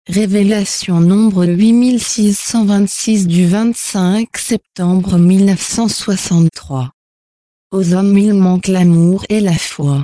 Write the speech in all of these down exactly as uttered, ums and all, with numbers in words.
Révélation nombre huit mille six cent vingt-six du vingt-cinq septembre mille neuf cent soixante-trois. Aux hommes il manque l'amour et la foi.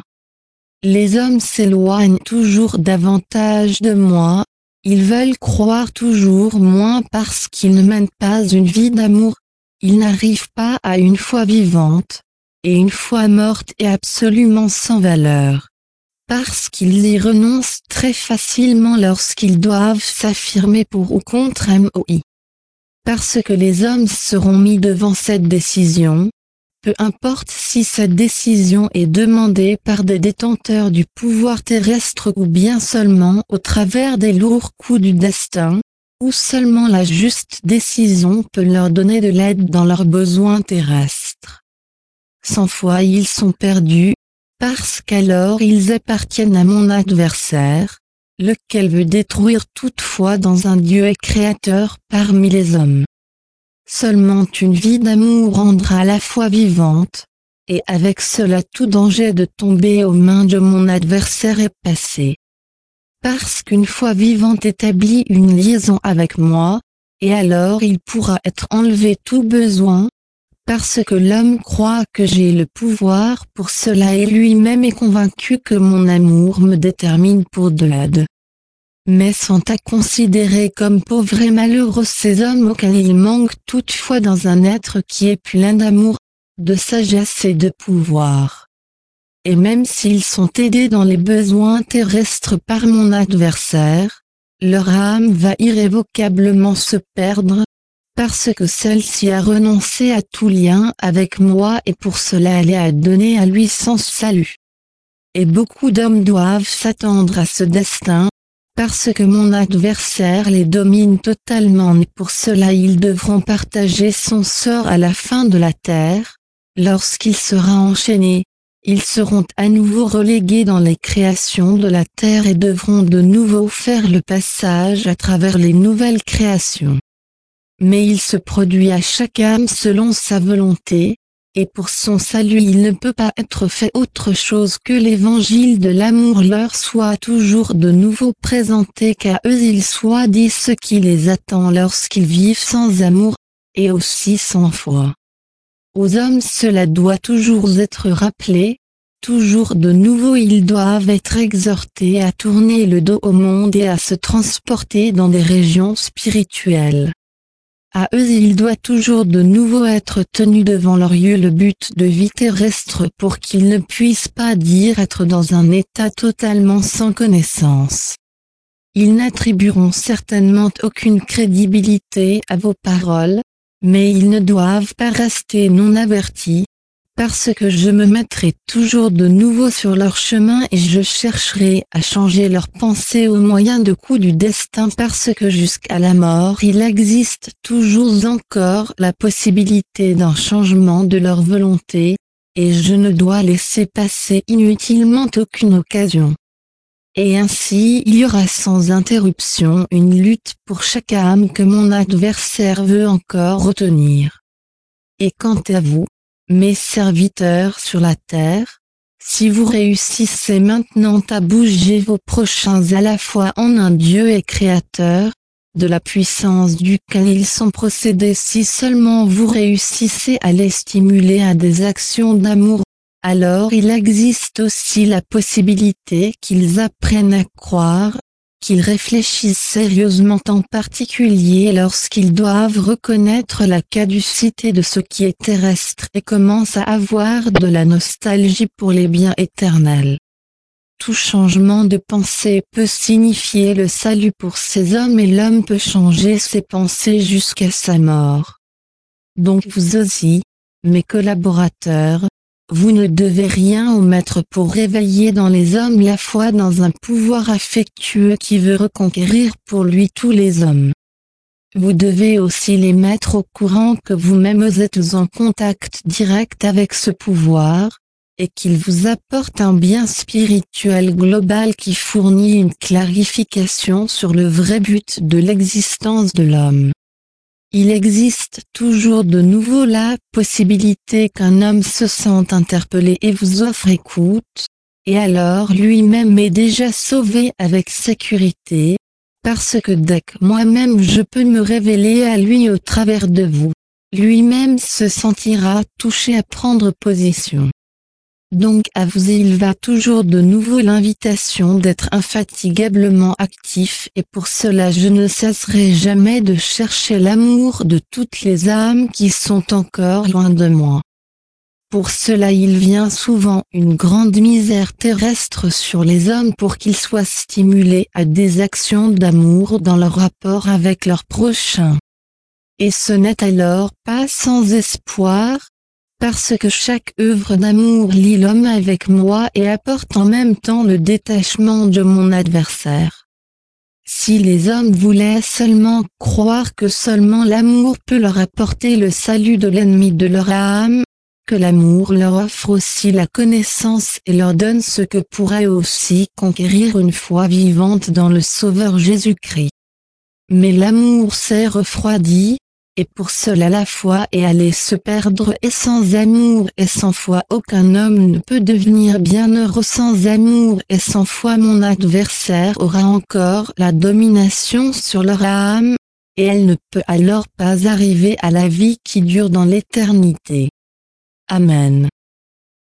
Les hommes s'éloignent toujours davantage de moi, ils veulent croire toujours moins parce qu'ils ne mènent pas une vie d'amour, ils n'arrivent pas à une foi vivante, et une foi morte est absolument sans valeur. Parce qu'ils y renoncent très facilement lorsqu'ils doivent s'affirmer pour ou contre M O I. Parce que les hommes seront mis devant cette décision, peu importe si cette décision est demandée par des détenteurs du pouvoir terrestre ou bien seulement au travers des lourds coups du destin, ou seulement la juste décision peut leur donner de l'aide dans leurs besoins terrestres. Sans foi ils sont perdus, parce qu'alors ils appartiennent à mon adversaire, lequel veut détruire toute foi dans un Dieu et créateur parmi les hommes. Seulement une vie d'amour rendra la foi vivante, et avec cela tout danger de tomber aux mains de mon adversaire est passé. Parce qu'une foi vivante établit une liaison avec moi, et alors il pourra être enlevé tout besoin, parce que l'homme croit que j'ai le pouvoir pour cela et lui-même est convaincu que mon amour me détermine pour de l'aide. Mais sont à considérer comme pauvres et malheureux ces hommes auxquels il manque toutefois dans un être qui est plein d'amour, de sagesse et de pouvoir. Et même s'ils sont aidés dans les besoins terrestres par mon adversaire, leur âme va irrévocablement se perdre, parce que celle-ci a renoncé à tout lien avec moi et pour cela elle est à donner à lui son salut. Et beaucoup d'hommes doivent s'attendre à ce destin, parce que mon adversaire les domine totalement et pour cela ils devront partager son sort à la fin de la terre, lorsqu'il sera enchaîné, ils seront à nouveau relégués dans les créations de la terre et devront de nouveau faire le passage à travers les nouvelles créations. Mais il se produit à chaque âme selon sa volonté, et pour son salut il ne peut pas être fait autre chose que l'évangile de l'amour leur soit toujours de nouveau présenté qu'à eux il soit dit ce qui les attend lorsqu'ils vivent sans amour, et aussi sans foi. Aux hommes cela doit toujours être rappelé, toujours de nouveau ils doivent être exhortés à tourner le dos au monde et à se transporter dans des régions spirituelles. À eux il doit toujours de nouveau être tenu devant leurs yeux le but de vie terrestre pour qu'ils ne puissent pas dire être dans un état totalement sans connaissance. Ils n'attribueront certainement aucune crédibilité à vos paroles, mais ils ne doivent pas rester non avertis, parce que je me mettrai toujours de nouveau sur leur chemin et je chercherai à changer leurs pensées au moyen de coups du destin parce que jusqu'à la mort il existe toujours encore la possibilité d'un changement de leur volonté, et je ne dois laisser passer inutilement aucune occasion. Et ainsi il y aura sans interruption une lutte pour chaque âme que mon adversaire veut encore retenir. Et quant à vous, mes serviteurs sur la terre, si vous réussissez maintenant à bouger vos prochains à la fois en un Dieu et Créateur, de la puissance duquel ils sont procédés si seulement vous réussissez à les stimuler à des actions d'amour, alors il existe aussi la possibilité qu'ils apprennent à croire, qu'ils réfléchissent sérieusement en particulier lorsqu'ils doivent reconnaître la caducité de ce qui est terrestre et commencent à avoir de la nostalgie pour les biens éternels. Tout changement de pensée peut signifier le salut pour ces hommes et l'homme peut changer ses pensées jusqu'à sa mort. Donc vous aussi, mes collaborateurs, vous ne devez rien omettre pour réveiller dans les hommes la foi dans un pouvoir affectueux qui veut reconquérir pour lui tous les hommes. Vous devez aussi les mettre au courant que vous-même êtes en contact direct avec ce pouvoir, et qu'il vous apporte un bien spirituel global qui fournit une clarification sur le vrai but de l'existence de l'homme. Il existe toujours de nouveau la possibilité qu'un homme se sente interpellé et vous offre écoute, et alors lui-même est déjà sauvé avec sécurité, parce que dès que moi-même je peux me révéler à lui au travers de vous, lui-même se sentira touché à prendre position. Donc à vous il va toujours de nouveau l'invitation d'être infatigablement actif et pour cela je ne cesserai jamais de chercher l'amour de toutes les âmes qui sont encore loin de moi. Pour cela il vient souvent une grande misère terrestre sur les hommes pour qu'ils soient stimulés à des actions d'amour dans leur rapport avec leur prochain. Et ce n'est alors pas sans espoir, parce que chaque œuvre d'amour lie l'homme avec moi et apporte en même temps le détachement de mon adversaire. Si les hommes voulaient seulement croire que seulement l'amour peut leur apporter le salut de l'ennemi de leur âme, que l'amour leur offre aussi la connaissance et leur donne ce que pourrait aussi conquérir une foi vivante dans le Sauveur Jésus-Christ. Mais l'amour s'est refroidi, et pour cela la foi est allée se perdre et sans amour et sans foi aucun homme ne peut devenir bienheureux sans amour et sans foi mon adversaire aura encore la domination sur leur âme, et elle ne peut alors pas arriver à la vie qui dure dans l'éternité. Amen.